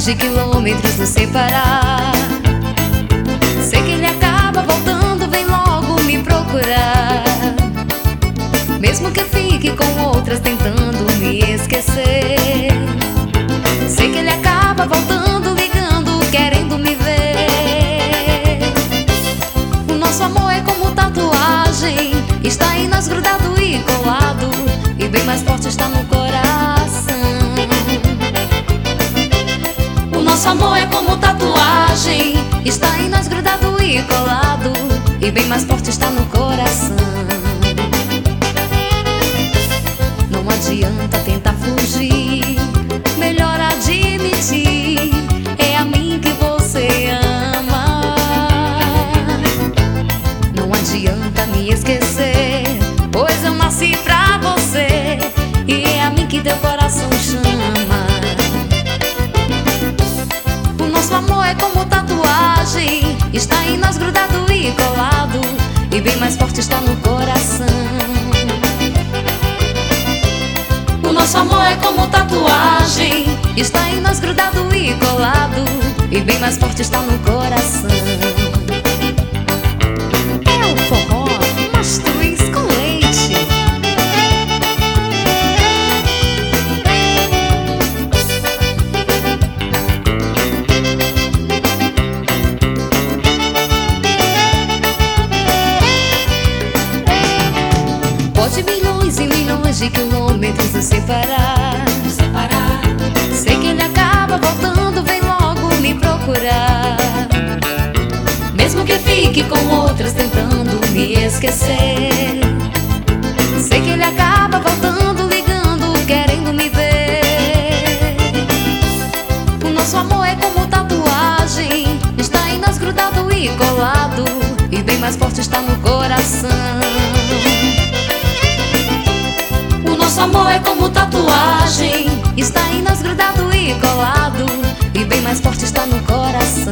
de quilômetros nos separar. Sei que ele acaba voltando, vem logo me procurar. Mesmo que fique com outras tentando me esquecer. Sei que ele acaba voltando, ligando, querendo me ver. O nosso amor é como tatuagem, está em nós grudado e colado, e bem mais forte está no coração. O nosso amor é como tatuagem, está em nós grudado e colado, e bem mais forte está no coração. Não adianta tentar fugir, melhor admitir, é a mim que você ama. Não adianta me esquecer, pois eu nasci pra você, e é a mim que teu coração chama. O nosso amor é como tatuagem, está em nós grudado e colado, e bem mais forte está no coração. O nosso amor é como tatuagem, está em nós grudado e colado, e bem mais forte está no coração. É o forró Mastruz com leite. Pode milhões e milhões de quilômetros nos separar. Sei que ele acaba voltando, vem logo me procurar. Mesmo que fique com outras tentando me esquecer. Sei que ele acaba voltando, ligando, querendo me ver. O nosso amor é como tatuagem, está em nós grudado e colado, e bem mais forte está no coração. O nosso amor é como tatuagem, está em nós grudado e colado, e bem mais forte está no coração.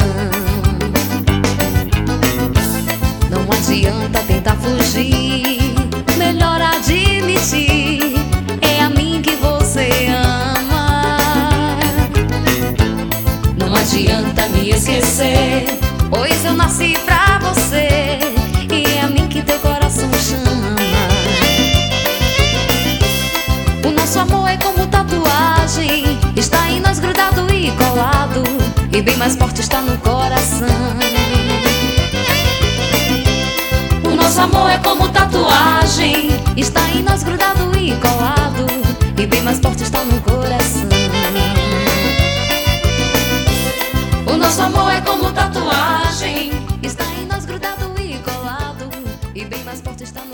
Não adianta tentar fugir, melhor admitir, é a mim que você ama. Não adianta me esquecer, pois eu nasci pra você, e é a mim que teu coração chama. O nosso amor é como tatuagem, está em nós grudado e colado, e bem mais forte está no coração. O nosso amor é como tatuagem, está em nós grudado e colado, e bem mais forte está no coração. O nosso amor é como tatuagem, está em nós grudado e colado, e bem mais forte está no coração.